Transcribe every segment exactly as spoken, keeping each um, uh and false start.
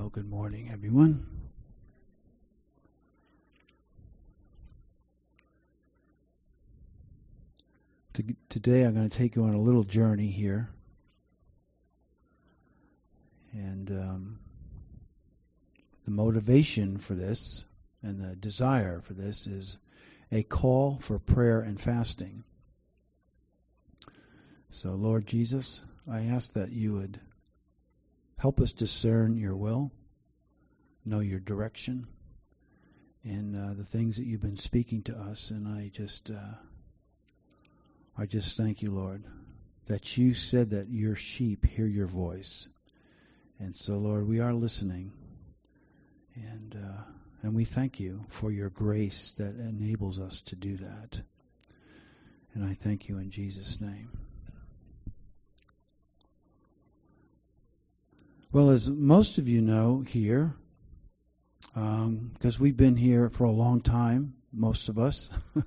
Well, good morning, everyone. To, today I'm going to take you on a little journey here. And um, the motivation for this and the desire for this is a call for prayer and fasting. So, Lord Jesus, I ask that you would help us discern your will, know your direction, and uh, the things that you've been speaking to us. And I just, uh, I just thank you, Lord, that you said that your sheep hear your voice. And so, Lord, we are listening, and uh, and we thank you for your grace that enables us to do that. And I thank you in Jesus' name. Well, as most of you know here, because um, we've been here for a long time, most of us,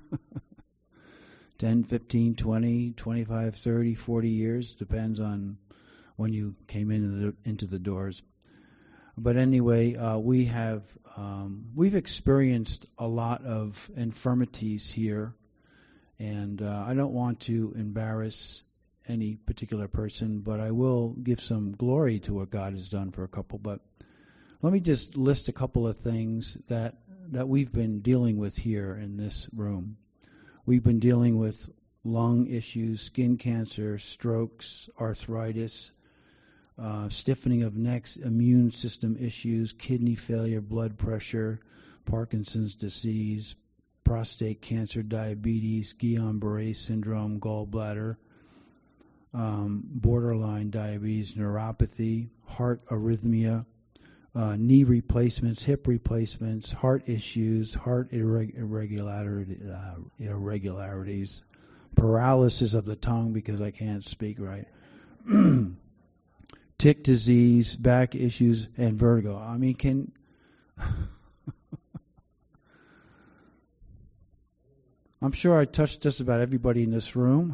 ten, fifteen, twenty, twenty-five, thirty, forty years, depends on when you came into the, into the doors. But anyway, uh, we have, um, we've experienced a lot of infirmities here, and uh, I don't want to embarrass any particular person, but I will give some glory to what God has done for a couple. But let me just list a couple of things that that we've been dealing with here in this room. We've been dealing with lung issues, skin cancer, strokes, arthritis, uh, stiffening of necks, immune system issues, kidney failure, blood pressure, Parkinson's disease, prostate cancer, diabetes, Guillain-Barré syndrome, gallbladder, Um, borderline diabetes, neuropathy, heart arrhythmia, uh, knee replacements, hip replacements, heart issues, heart irreg- irregularity, uh, irregularities, paralysis of the tongue because I can't speak right, tick disease, back issues, and vertigo. I mean, can... I'm sure I touched just about everybody in this room.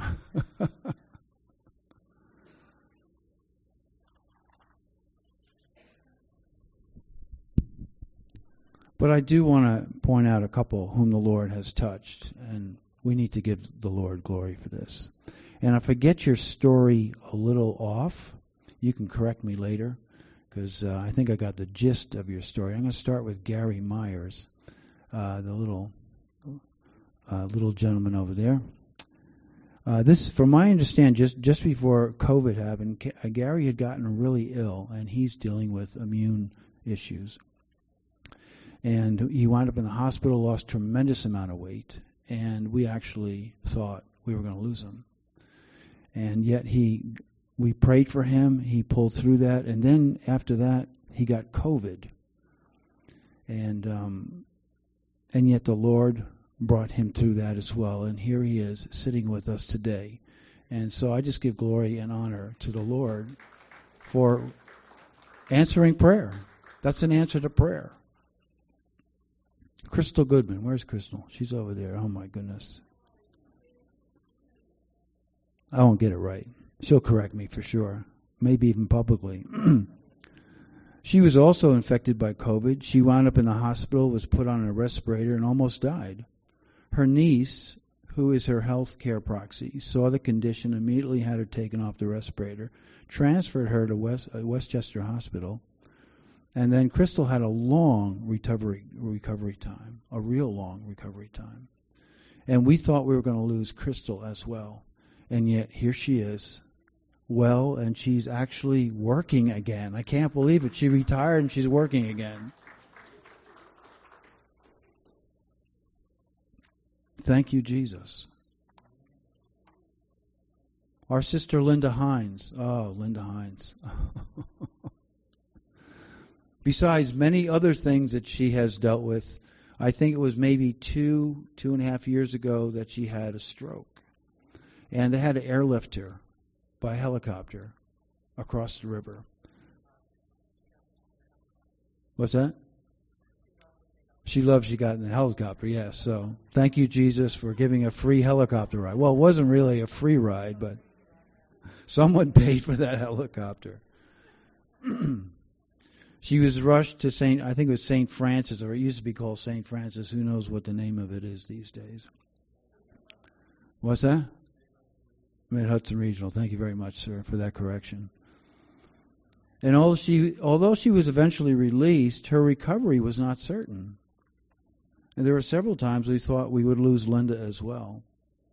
But I do want to point out a couple whom the Lord has touched, and we need to give the Lord glory for this. And if I get your story a little off, you can correct me later, because uh, I think I got the gist of your story. I'm going to start with Gary Myers, uh, the little uh, little gentleman over there. Uh, this, from my understanding, just, just before COVID happened, G- Gary had gotten really ill, and he's dealing with immune issues. And he wound up in the hospital, lost a tremendous amount of weight, and we actually thought we were going to lose him. And yet he, we prayed for him, he pulled through that, and then after that, he got COVID. And um, and yet the Lord brought him through that as well, and here he is sitting with us today. And so I just give glory and honor to the Lord for answering prayer. That's an answer to prayer. Crystal Goodman. Where's Crystal? She's over there. Oh, my goodness. I won't get it right. She'll correct me for sure, maybe even publicly. She was also infected by COVID. She wound up in the hospital, was put on a respirator, and almost died. Her niece, who is her health care proxy, saw the condition, immediately had her taken off the respirator, transferred her to West, uh, Westchester Hospital. And then Crystal had a long recovery recovery time, a real long recovery time. And we thought we were going to lose Crystal as well. And yet here she is, well, and she's actually working again. I can't believe it. She retired and she's working again. Thank you, Jesus. Our sister Linda Hines. Oh, Linda Hines. Besides many other things that she has dealt with, I think it was maybe two, two and a half years ago that she had a stroke. And they had to airlift her by helicopter across the river. What's that? She loved she got in the helicopter, yes. So thank you, Jesus, for giving a free helicopter ride. Well, it wasn't really a free ride, but someone paid for that helicopter. She was rushed to Saint I think it was Saint Francis, or it used to be called Saint Francis. Who knows what the name of it is these days? What's that? Mid Hudson Regional. Thank you very much, sir, for that correction. And although she, although she was eventually released, her recovery was not certain. And there were several times we thought we would lose Linda as well.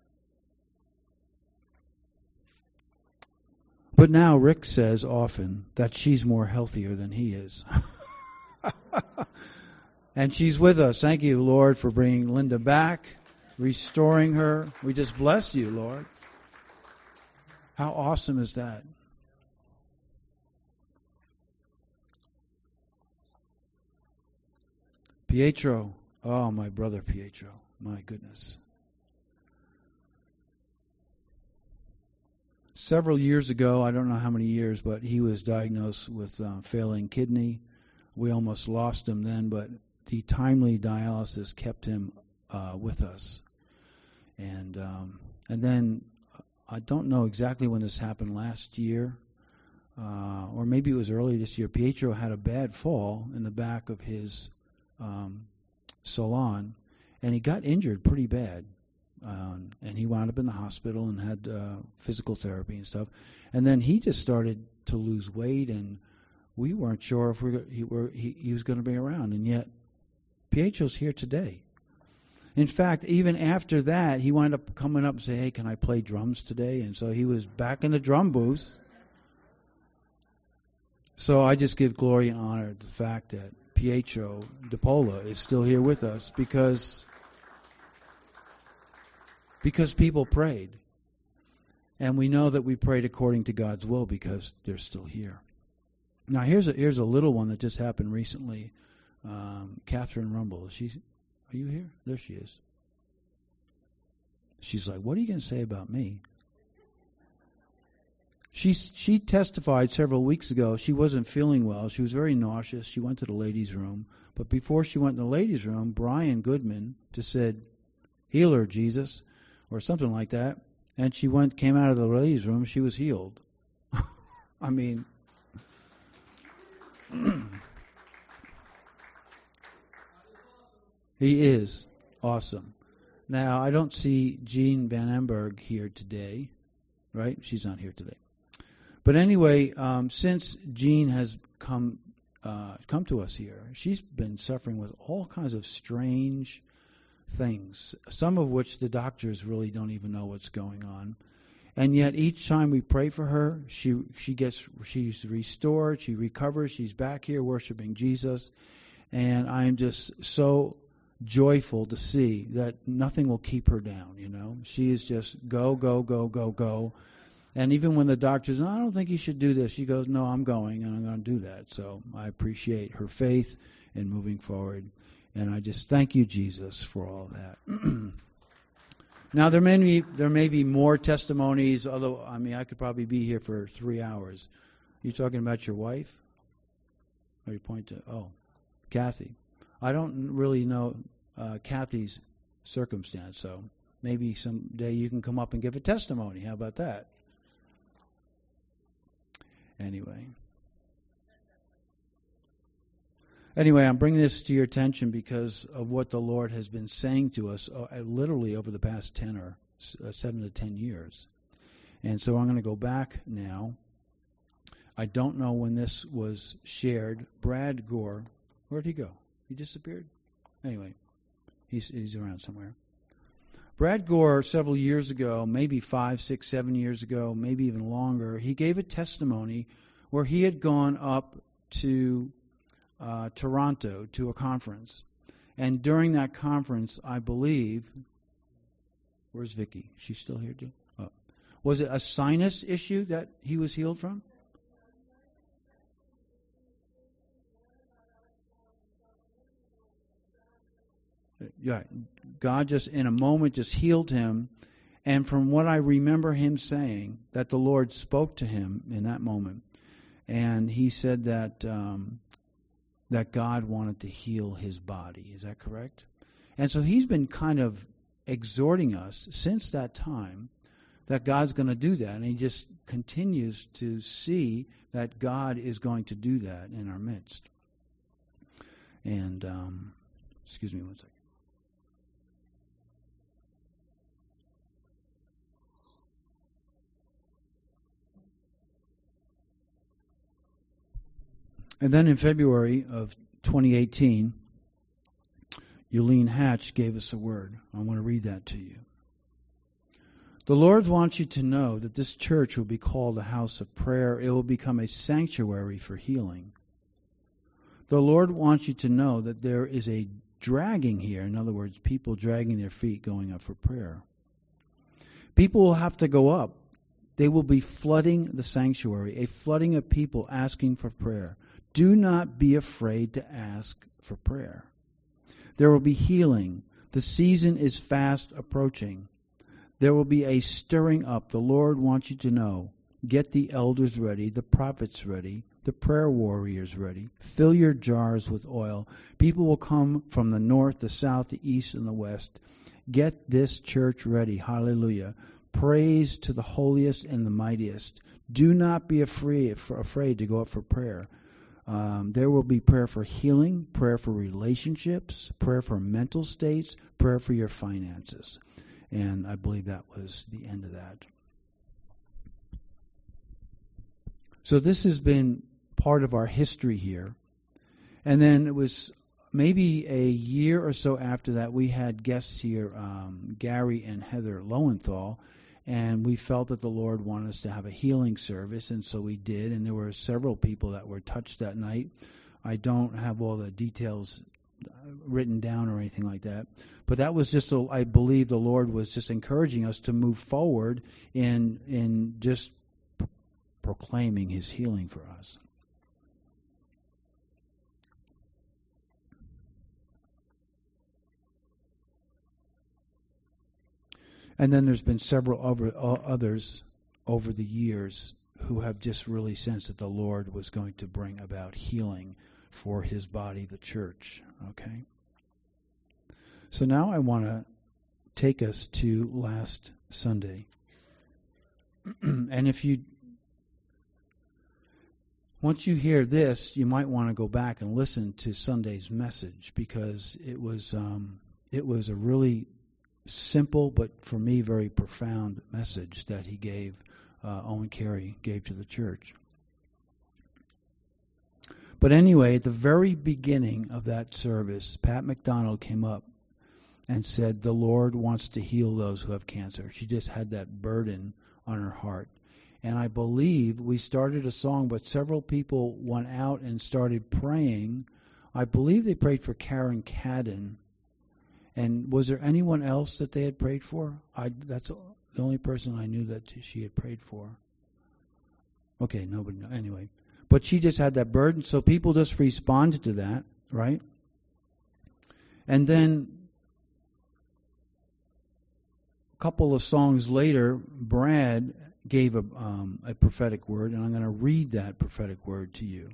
But now Rick says often that she's more healthier than he is. And she's with us. Thank you, Lord, for bringing Linda back, restoring her. We just bless you, Lord. How awesome is that? Pietro. Oh, my brother Pietro. My goodness. Several years ago, I don't know how many years, but he was diagnosed with uh, failing kidney. We almost lost him then, but the timely dialysis kept him uh, with us. And um, and then I don't know exactly when this happened last year, uh, or maybe it was early this year. Pietro had a bad fall in the back of his um, salon, and he got injured pretty bad. Um, and he wound up in the hospital and had uh, physical therapy and stuff. And then he just started to lose weight, and we weren't sure if we were, he, were, he, he was going to be around. And yet, Pietro's here today. In fact, even after that, he wound up coming up and saying, hey, can I play drums today? And so he was back in the drum booth. So I just give glory and honor to the fact that Pietro DePola is still here with us because... Because people prayed. And we know that we prayed according to God's will because they're still here. Now, here's a, here's a little one that just happened recently. Um, Catherine Rumble. Is she, are you here? There she is. She's like, what are you going to say about me? She, she testified several weeks ago. She wasn't feeling well. She was very nauseous. She went to the ladies' room. But before she went in the ladies' room, Brian Goodman just said, heal her, Jesus. Or something like that, and she went, came out of the ladies' room. She was healed. I mean, he is awesome. Now, I don't see Jean Van Amberg here today, right? She's not here today. But anyway, um, since Jean has come uh, come to us here, she's been suffering with all kinds of strange things, some of which the doctors really don't even know what's going on. And yet each time we pray for her, she she gets she's restored, she recovers, she's back here worshiping Jesus. And I am just so joyful to see that nothing will keep her down, you know. She is just go, go, go, go, go. And even when the doctors, I don't think you should do this, she goes, no, I'm going and I'm going to do that. So I appreciate her faith in moving forward. And I just thank you, Jesus, for all that. Now, there may be there may be more testimonies, although, I mean, I could probably be here for three hours. You talking about your wife? Or you point to, oh, Kathy. I don't really know uh, Kathy's circumstance, so maybe someday you can come up and give a testimony. How about that? Anyway. Anyway, I'm bringing this to your attention because of what the Lord has been saying to us uh, literally over the past ten or uh, seven to ten years. And so I'm going to go back now. I don't know when this was shared. Brad Gore, where'd he go? He disappeared? Anyway, he's, he's around somewhere. Brad Gore, several years ago, maybe five, six, seven years ago, maybe even longer, he gave a testimony where he had gone up to Uh, Toronto to a conference. And during that conference, I believe, where's Vicky? She's still here too? Oh. Was it a sinus issue that he was healed from? Yeah, God just in a moment just healed him. And from what I remember him saying, that the Lord spoke to him in that moment. And he said that um, that God wanted to heal his body. Is that correct? And so he's been kind of exhorting us since that time that God's going to do that. And he just continues to see that God is going to do that in our midst. And, um, excuse me one second. And then in February of twenty eighteen, Yulene Hatch gave us a word. I want to read that to you. The Lord wants you to know that this church will be called a house of prayer. It will become a sanctuary for healing. The Lord wants you to know that there is a dragging here. In other words, people dragging their feet going up for prayer. People will have to go up. They will be flooding the sanctuary, a flooding of people asking for prayer. Do not be afraid to ask for prayer. There will be healing. The season is fast approaching. There will be a stirring up. The Lord wants you to know. Get the elders ready, the prophets ready, the prayer warriors ready. Fill your jars with oil. People will come from the north, the south, the east, and the west. Get this church ready. Hallelujah. Praise to the holiest and the mightiest. Do not be afraid, afraid to go up for prayer. Um, there will be prayer for healing, prayer for relationships, prayer for mental states, prayer for your finances. And I believe that was the end of that. So this has been part of our history here. And then it was maybe a year or so after that, we had guests here, um, Gary and Heather Lowenthal, and we felt that the Lord wanted us to have a healing service, and so we did, and there were several people that were touched that night. I don't have all the details written down or anything like that, but that was just, a, I believe the Lord was just encouraging us to move forward in in just p- proclaiming His healing for us. And then there's been several other, uh, others over the years who have just really sensed that the Lord was going to bring about healing for His body, the church. Okay? So now I want to take us to last Sunday. And if you, once you hear this, you might want to go back and listen to Sunday's message, because it was um, it was a really simple, but for me very profound message that he gave, uh, Owen Carey gave to the church. But anyway, at the very beginning of that service, Pat McDonald came up and said, the Lord wants to heal those who have cancer. She just had that burden on her heart. And I believe we started a song, but several people went out and started praying. I believe they prayed for Karen Cadden. And was there anyone else that they had prayed for? I, that's the only person I knew that she had prayed for. Okay, nobody knew. Anyway. But she just had that burden, so people just responded to that, right? And then a couple of songs later, Brad gave a, um, a prophetic word, and I'm going to read that prophetic word to you.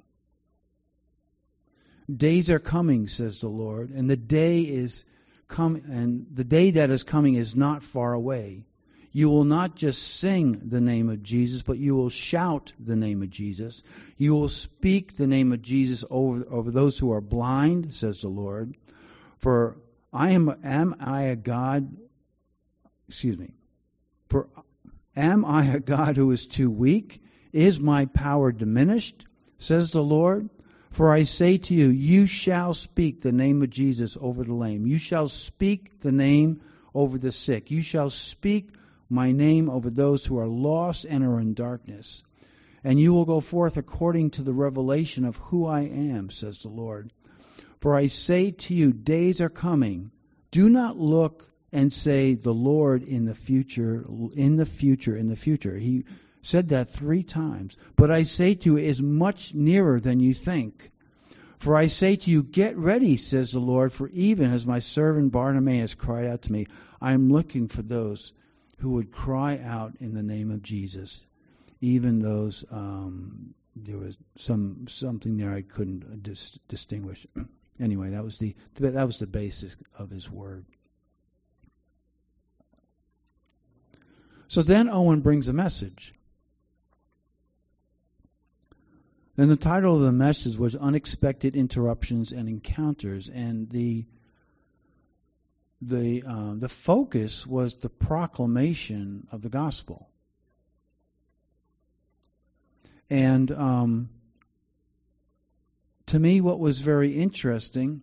Days are coming, says the Lord, and the day is come, and the day that is coming is not far away. You will not just sing the name of Jesus, but you will shout the name of Jesus. You will speak the name of Jesus over, over those who are blind, says the Lord. For I am, am I a God, excuse me, for am I a God who is too weak? Is my power diminished, says the Lord? For I say to you, you shall speak the name of Jesus over the lame. You shall speak the name over the sick. You shall speak my name over those who are lost and are in darkness. And you will go forth according to the revelation of who I am, says the Lord. For I say to you, days are coming. Do not look and say, the Lord in the future, in the future, in the future. He said that three times. But I say to you, it is much nearer than you think. For I say to you, get ready, says the Lord, for even as my servant Bartimaeus cried out to me, I am looking for those who would cry out in the name of Jesus. Even those, um, there was some something there I couldn't dis- distinguish. Anyway, that was the that was the basis of his word. So then Owen brings a message. And the title of the message was Unexpected Interruptions and Encounters, and the the uh, the focus was the proclamation of the gospel. And um, to me, what was very interesting,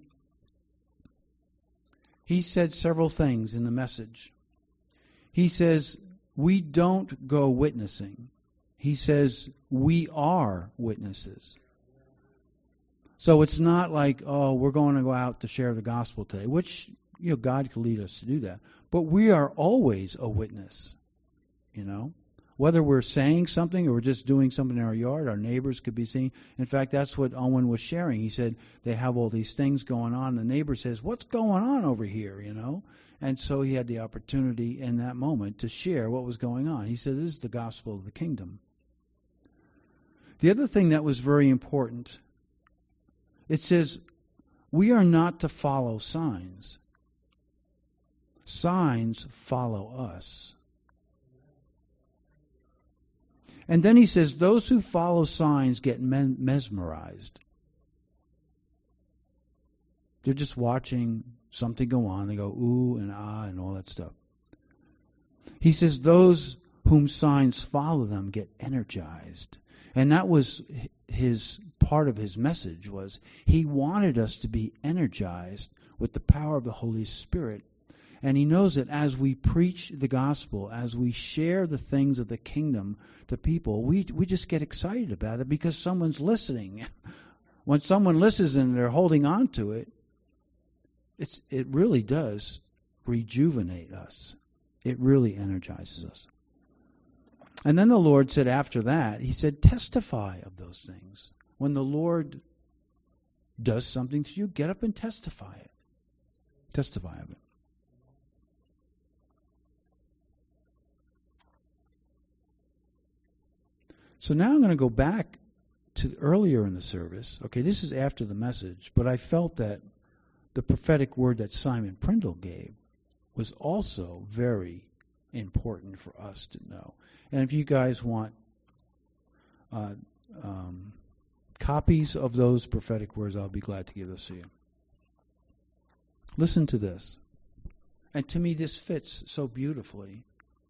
he said several things in the message. He says, we don't go witnessing. He says, we are witnesses. So it's not like, oh, we're going to go out to share the gospel today, which, you know, God could lead us to do that. But we are always a witness, you know. Whether we're saying something or we're just doing something in our yard, our neighbors could be seeing. In fact, that's what Owen was sharing. He said they have all these things going on. The neighbor says, what's going on over here, you know? And so he had the opportunity in that moment to share what was going on. He said, this is the gospel of the kingdom. The other thing that was very important, it says, we are not to follow signs. Signs follow us. And then he says, those who follow signs get mesmerized. They're just watching something go on. They go, ooh and ah and all that stuff. He says, those whom signs follow them get energized. And that was his part of his message, was he wanted us to be energized with the power of the Holy Spirit. And he knows that as we preach the gospel, as we share the things of the kingdom to people, we we just get excited about it because someone's listening. When someone listens and they're holding on to it, it's it really does rejuvenate us. It really energizes us. And then the Lord said after that, he said, testify of those things. When the Lord does something to you, get up and testify it. Testify of it. So now I'm going to go back to earlier in the service. Okay, this is after the message, but I felt that the prophetic word that Simon Prindle gave was also very important for us to know. And if you guys want uh, um, copies of those prophetic words, I'll be glad to give those to you. Listen to this. And to me, this fits so beautifully.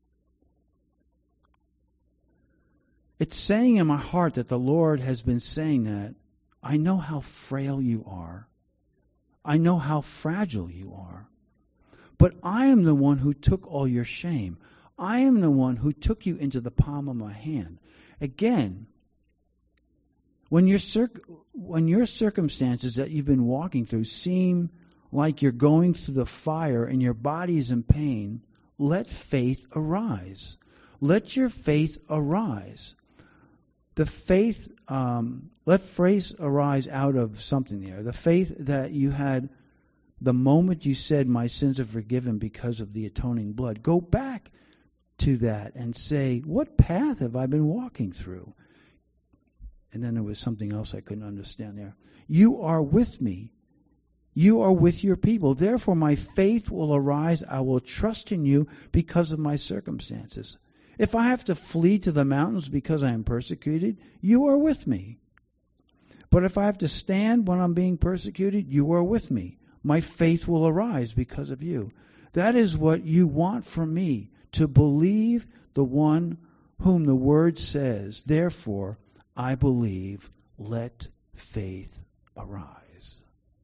It's saying in my heart that the Lord has been saying that, I know how frail you are. I know how fragile you are. But I am the one who took all your shame. I am the one who took you into the palm of my hand. Again, when your circ- when your circumstances that you've been walking through seem like you're going through the fire and your body's in pain, let faith arise. Let your faith arise. The faith, um, let faith arise out of something there. The faith that you had the moment you said, my sins are forgiven because of the atoning blood. Go back to that and say, what path have I been walking through? And then there was something else I couldn't understand there. You are with me. You are with your people. Therefore, my faith will arise. I will trust in you because of my circumstances. If I have to flee to the mountains because I am persecuted, you are with me. But if I have to stand when I'm being persecuted, you are with me. My faith will arise because of you. That is what you want from me, to believe the one whom the word says. Therefore, I believe, let faith arise.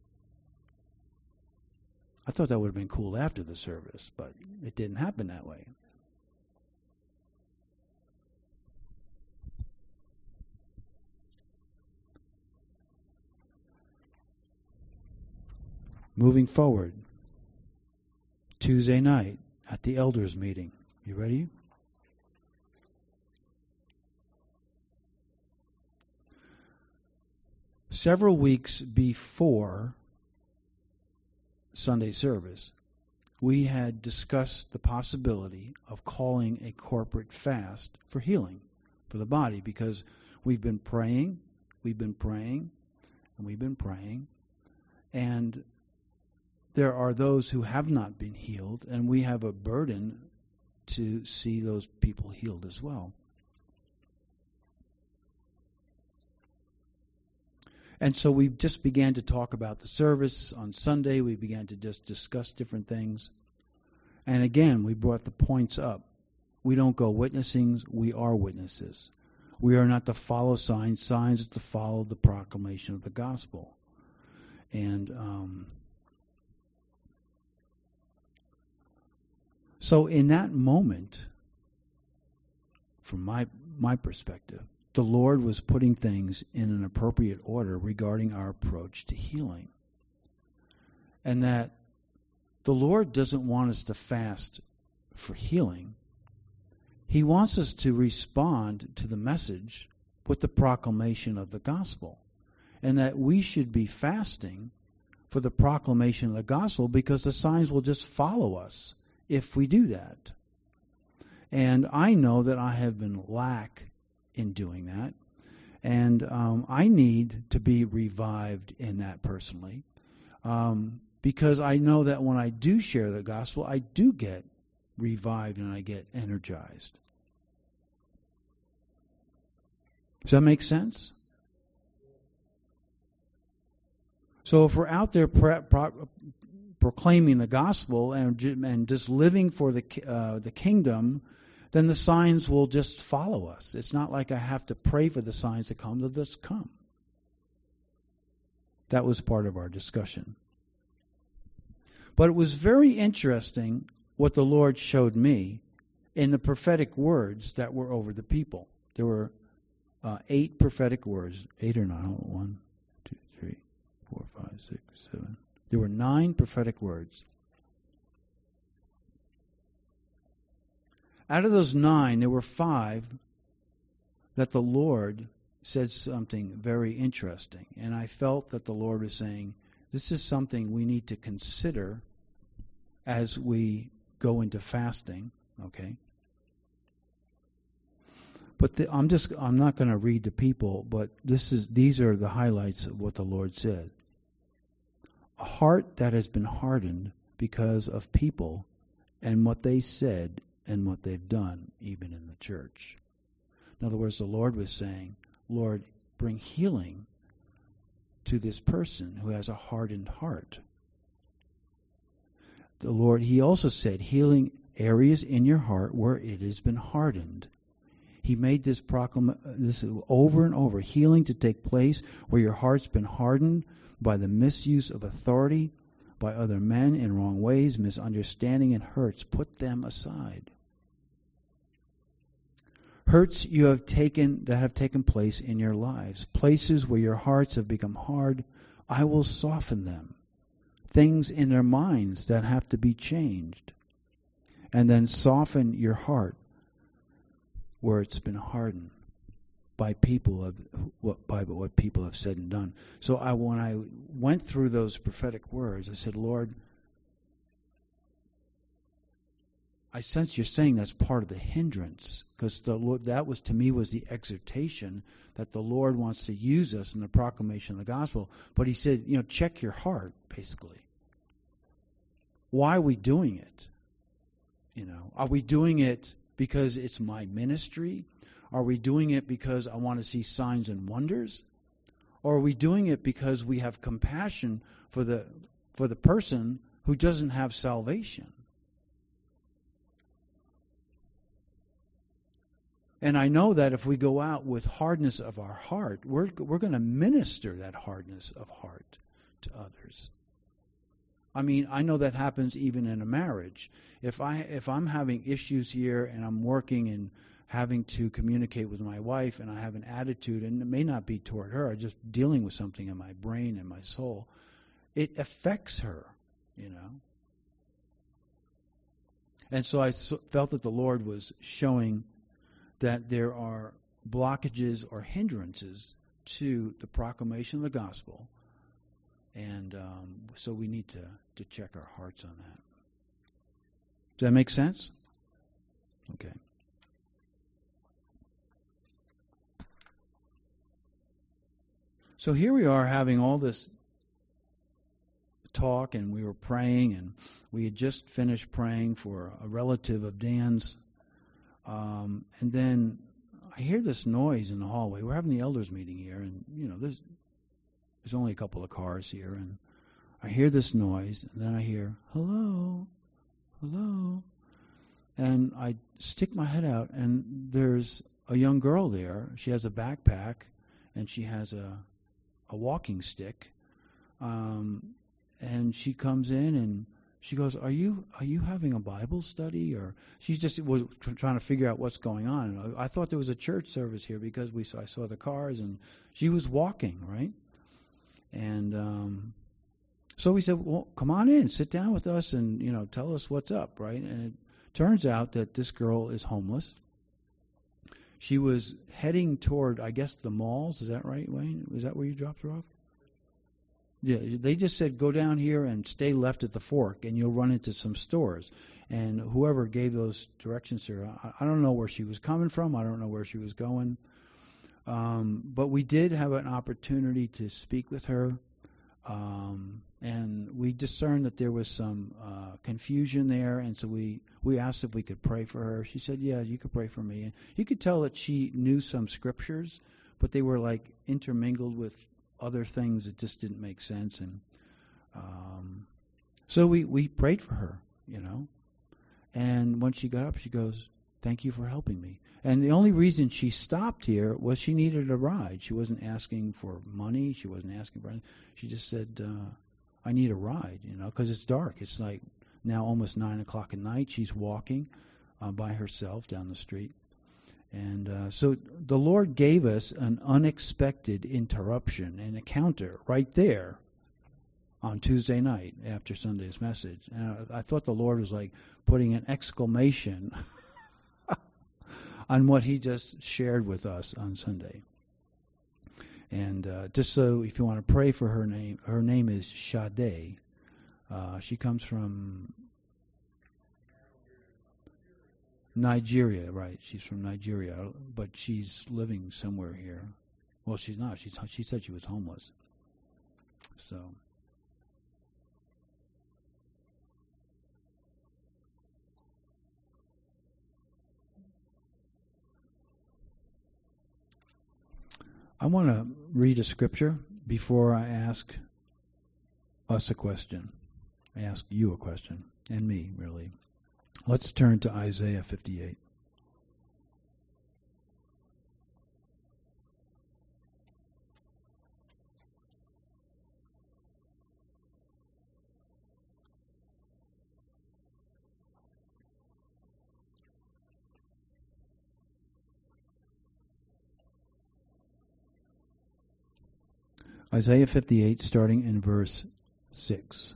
I thought that would have been cool after the service, but it didn't happen that way. Moving forward, Tuesday night at the elders meeting. You ready? Several weeks before Sunday service, we had discussed the possibility of calling a corporate fast for healing for the body, because we've been praying, we've been praying, and we've been praying, and there are those who have not been healed, and we have a burden to see those people healed as well. And so we just began to talk about the service on Sunday. We began to just discuss different things. And again, we brought the points up. We don't go witnessing, we are witnesses. We are not to follow signs. Signs are to follow the proclamation of the gospel. And um, so in that moment, from my my perspective, the Lord was putting things in an appropriate order regarding our approach to healing. And that the Lord doesn't want us to fast for healing. He wants us to respond to the message with the proclamation of the gospel. And that we should be fasting for the proclamation of the gospel because the signs will just follow us if we do that. And I know that I have been lack in doing that. And um, I need to be revived in that personally. Um, because I know that when I do share the gospel, I do get revived and I get energized. Does that make sense? So if we're out there pro- pro- proclaiming the gospel and, and just living for the uh, the kingdom, then the signs will just follow us. It's not like I have to pray for the signs to come; they'll just come. That was part of our discussion. But it was very interesting what the Lord showed me in the prophetic words that were over the people. There were uh, eight prophetic words, eight or nine, one, two, three, four, five, six, seven. There were nine prophetic words. Out of those nine, there were five that the Lord said something very interesting. And I felt that the Lord was saying, this is something we need to consider as we go into fasting, okay? But the, I'm just I'm not going to read the people, but this is these are the highlights of what the Lord said. A heart that has been hardened because of people and what they said and what they've done, even in the church. In other words, the Lord was saying, Lord, bring healing to this person who has a hardened heart. The Lord, he also said, healing areas in your heart where it has been hardened. He made this proclamation this over and over, healing to take place where your heart's been hardened by the misuse of authority, by other men in wrong ways, misunderstanding and hurts. Put them aside. Hurts you have taken that have taken place in your lives, places where your hearts have become hard, I will soften them. Things in their minds that have to be changed. And then soften your heart where it's been hardened by people of what by what people have said and done. So I when I went through those prophetic words, I said, Lord, I sense you're saying that's part of the hindrance, because the Lord, that was to me was the exhortation that the Lord wants to use us in the proclamation of the gospel. But he said, you know, check your heart, basically. Why are we doing it? You know, are we doing it because it's my ministry? Are we doing it because I want to see signs and wonders? Or are we doing it because we have compassion for the for the person who doesn't have salvation? And I know that if we go out with hardness of our heart, we're we're going to minister that hardness of heart to others. I mean, I know that happens even in a marriage. If I if I'm having issues here and I'm working and having to communicate with my wife and I have an attitude, and it may not be toward her, I'm just dealing with something in my brain and my soul, it affects her, you know. And so I felt that the Lord was showing that there are blockages or hindrances to the proclamation of the gospel. And um, so we need to, to check our hearts on that. Does that make sense? Okay. So here we are having all this talk, and we were praying, and we had just finished praying for a relative of Dan's. Um, and then I hear this noise in the hallway. We're having the elders meeting here, and, you know, there's there's only a couple of cars here, and I hear this noise, and then I hear, hello, hello. And I stick my head out, and there's a young girl there. She has a backpack, and she has a a walking stick. Um, and she comes in, and she goes, "Are you are you having a Bible study?" Or she just was tr- trying to figure out what's going on. And I, I thought there was a church service here because we saw, I saw the cars, and she was walking, right? And um, so we said, "Well, come on in, sit down with us, and you know, tell us what's up, right?" And it turns out that this girl is homeless. She was heading toward, I guess, the malls. Is that right, Wayne? Is that where you dropped her off? Yeah, they just said go down here and stay left at the fork, and you'll run into some stores. And whoever gave those directions to her, I, I don't know where she was coming from. I don't know where she was going. Um, but we did have an opportunity to speak with her. Um, and we discerned that there was some uh, confusion there, and so we, we asked if we could pray for her. She said, yeah, you could pray for me. And you could tell that she knew some scriptures, but they were like intermingled with other things that just didn't make sense. And um, so we, we prayed for her, you know. And when she got up, she goes, thank you for helping me. And the only reason she stopped here was she needed a ride. She wasn't asking for money. She wasn't asking for anything. She just said, uh, I need a ride, you know, because it's dark. It's like now almost nine o'clock at night. She's walking uh, by herself down the street. And uh, so the Lord gave us an unexpected interruption, an encounter right there on Tuesday night after Sunday's message. And I, I thought the Lord was like putting an exclamation on what he just shared with us on Sunday. And uh, just so if you want to pray for her name, her name is Sade. Uh, she comes from Nigeria, right? She's from Nigeria, but she's living somewhere here. Well, she's not. She's she said she was homeless. So. I want to read a scripture before I ask us a question. I ask you a question, and me, really. Let's turn to Isaiah fifty-eight. Isaiah fifty-eight, starting in verse six.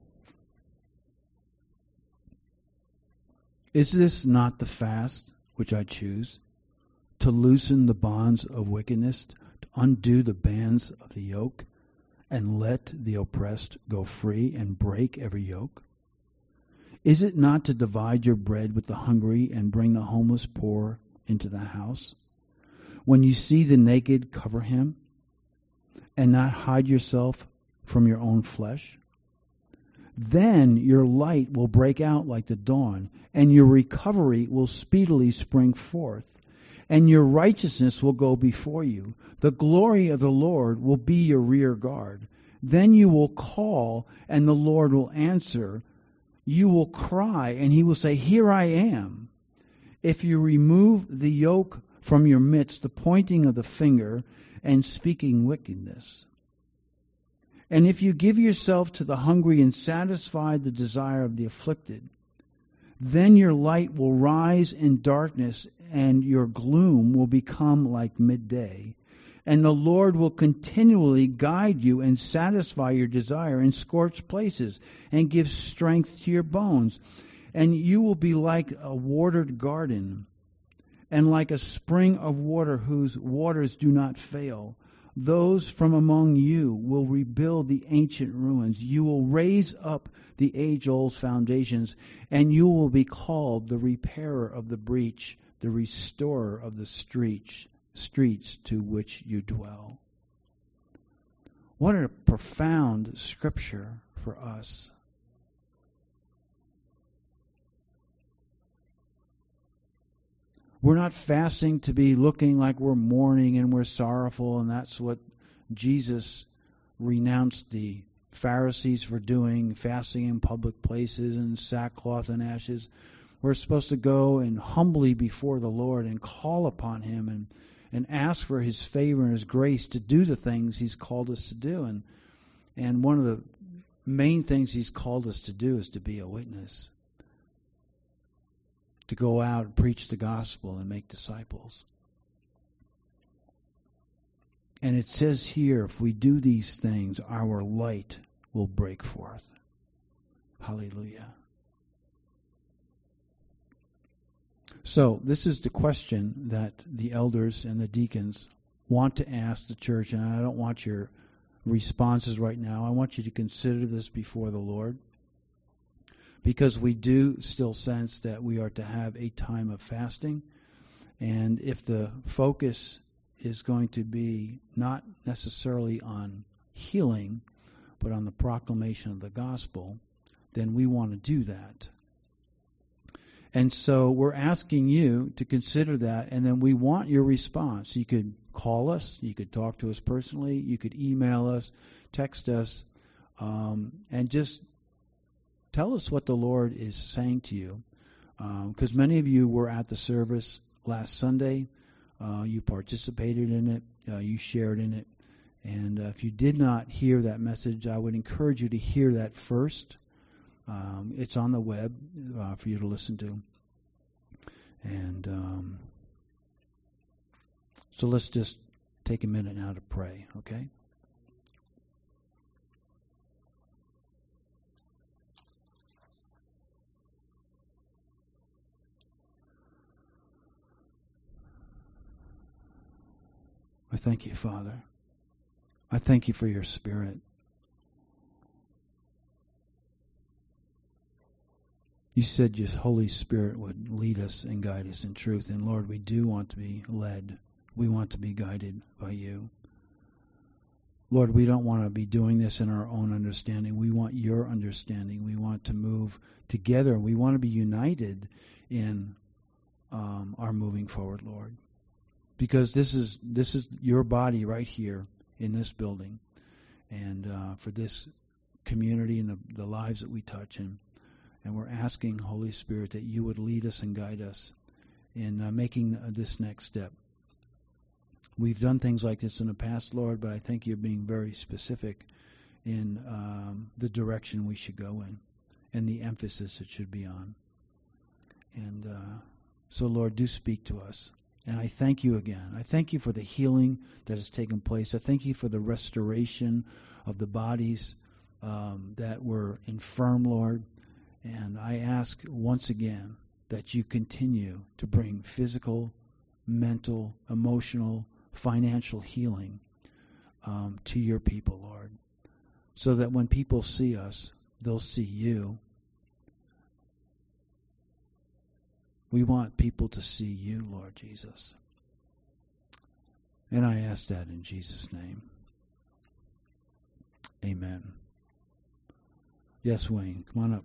Is this not the fast which I choose, to loosen the bonds of wickedness, to undo the bands of the yoke, and let the oppressed go free, and break every yoke? Is it not to divide your bread with the hungry, and bring the homeless poor into the house? When you see the naked, cover him, and not hide yourself from your own flesh? Then your light will break out like the dawn, and your recovery will speedily spring forth, and your righteousness will go before you. The glory of the Lord will be your rear guard. Then you will call, and the Lord will answer. You will cry, and he will say, here I am. If you remove the yoke from your midst, the pointing of the finger, and speaking wickedness. And if you give yourself to the hungry and satisfy the desire of the afflicted, then your light will rise in darkness, and your gloom will become like midday. And the Lord will continually guide you and satisfy your desire in scorched places, and give strength to your bones. And you will be like a watered garden, and like a spring of water whose waters do not fail. Those from among you will rebuild the ancient ruins. You will raise up the age-old foundations, and you will be called the repairer of the breach, the restorer of the streets, streets to which you dwell. What a profound scripture for us. We're not fasting to be looking like we're mourning and we're sorrowful, and that's what Jesus renounce the Pharisees for doing fasting in public places and sackcloth and ashes. We're supposed to go and humbly before the Lord and call upon Him and, and ask for His favor and His grace to do the things He's called us to do. And and one of the main things He's called us to do is to be a witness, to go out and preach the gospel and make disciples. And it says here, if we do these things, our light will break forth. Hallelujah. So this is the question that the elders and the deacons want to ask the church, and I don't want your responses right now. I want you to consider this before the Lord, because we do still sense that we are to have a time of fasting, and if the focus is going to be not necessarily on healing, but on the proclamation of the gospel, then we want to do that. And so we're asking you to consider that, and then we want your response. You could call us, you could talk to us personally, you could email us, text us, um, and just tell us what the Lord is saying to you. Because um, many of you were at the service last Sunday. Uh, you participated in it. Uh, you shared in it. And uh, if you did not hear that message, I would encourage you to hear that first. Um, it's on the web uh, for you to listen to. And um, so let's just take a minute now to pray, okay? I thank you, Father. I thank you for your Spirit. You said your Holy Spirit would lead us and guide us in truth. And Lord, we do want to be led. We want to be guided by you. Lord, we don't want to be doing this in our own understanding. We want your understanding. We want to move together. We want to be united in um, our moving forward, Lord. Because this is this is your body right here in this building. And uh, for this community and the, the lives that we touch. And And we're asking, Holy Spirit, that you would lead us and guide us in uh, making uh, this next step. We've done things like this in the past, Lord, but I think you're being very specific in um, the direction we should go in and the emphasis it should be on. And uh, so, Lord, do speak to us. And I thank you again. I thank you for the healing that has taken place. I thank you for the restoration of the bodies um, that were infirm, Lord. And I ask once again that you continue to bring physical, mental, emotional, financial healing um, to your people, Lord, so that when people see us, they'll see you. We want people to see you, Lord Jesus. And I ask that in Jesus' name. Amen. Yes, Wayne, come on up.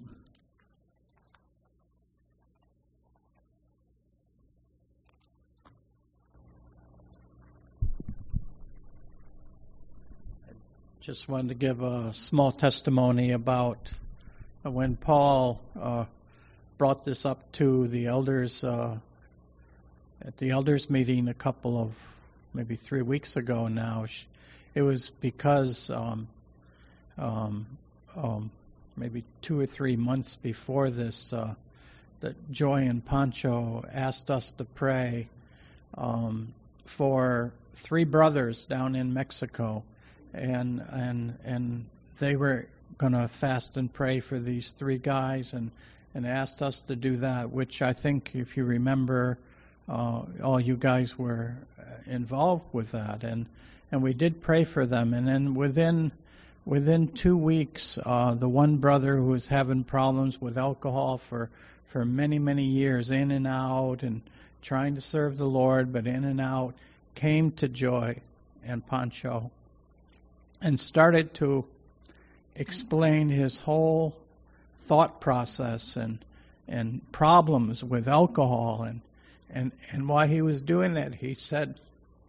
Just wanted to give a small testimony about when Paul uh, brought this up to the elders uh, at the elders meeting a couple of, maybe three weeks ago now. It was because um, um, um, maybe two or three months before this uh, that Joy and Pancho asked us to pray um, for three brothers down in Mexico. And and and they were going to fast and pray for these three guys, and, and asked us to do that, which I think, if you remember, uh, all you guys were involved with that, and and we did pray for them. And then within within two weeks, uh, the one brother who was having problems with alcohol for for many many years, in and out, and trying to serve the Lord, but in and out, came to Joy and Pancho and started to explain his whole thought process and and problems with alcohol. And, and, and while he was doing that, he said,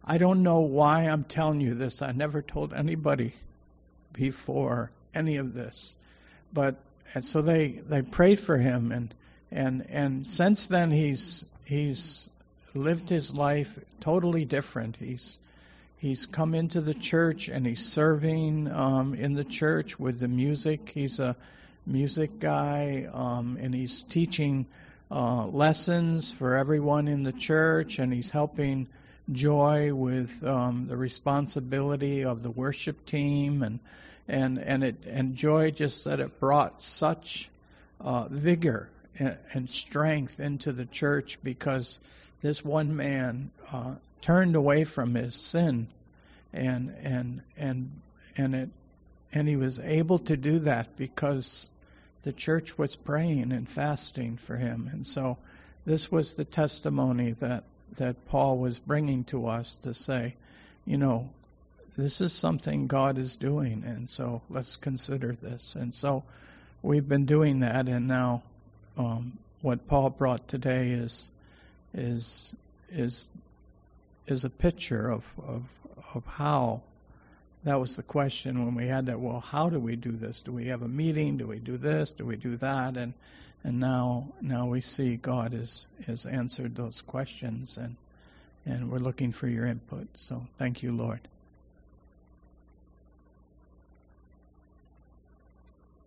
I don't know why I'm telling you this. I never told anybody before any of this. But and so they, they prayed for him, and and and since then he's he's lived his life totally different. He's he's come into the church, and he's serving um, in the church with the music. He's a music guy, um, and he's teaching uh, lessons for everyone in the church, and he's helping Joy with um, the responsibility of the worship team, and and and it and Joy just said it brought such uh, vigor and, and strength into the church, because this one man uh, turned away from his sin, and and and and it and he was able to do that because the church was praying and fasting for him. And so this was the testimony that that Paul was bringing to us, to say, you know, this is something God is doing, and so let's consider this. And so we've been doing that, and now um, what Paul brought today is is is is a picture of, of of how. That was the question when we had that. Well, how do we do this? Do we have a meeting? Do we do this? Do we do that? And and now now we see God has has answered those questions, and and we're looking for your input. So thank you, Lord.